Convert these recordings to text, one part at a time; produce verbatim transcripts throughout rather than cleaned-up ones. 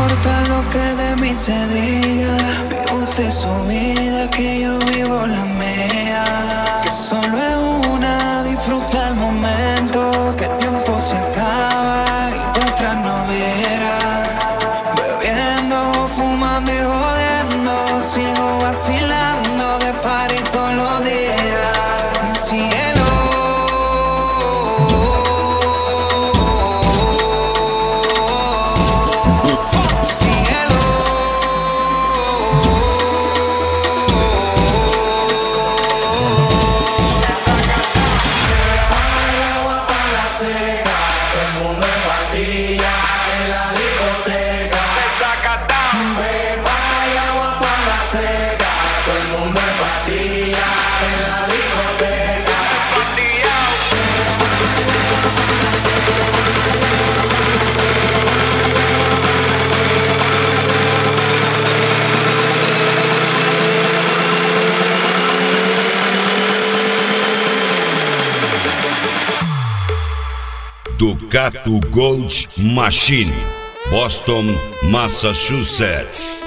importa lo que de mí se diga. Vive usted su vida, que yo vivo la mía. Que solo es una, disfruta el momento. Que el tiempo se acaba y para atrás no viera. Bebiendo, fumando y jodiendo, sigo vacilando de party todos los días. Cielo. Ducato Gold Machine, Boston, Massachusetts.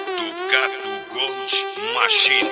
Ducato Gold Machine.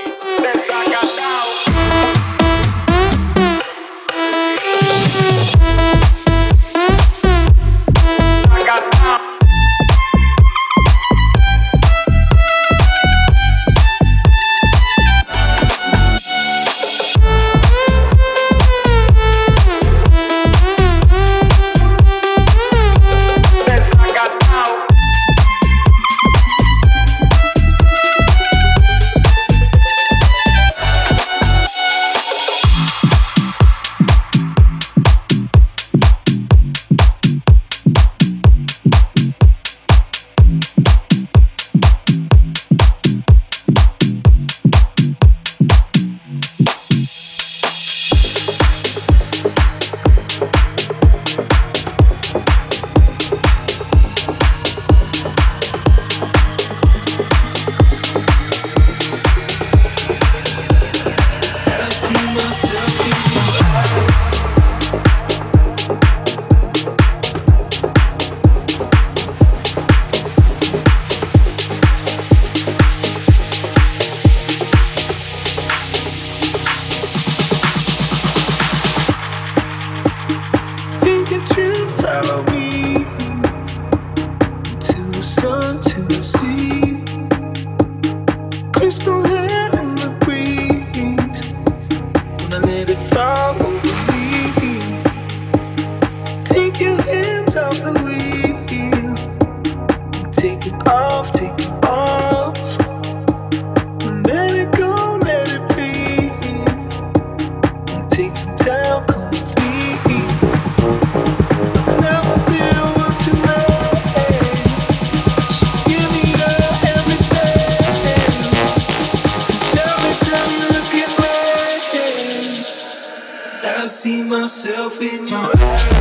I see myself in your eyes.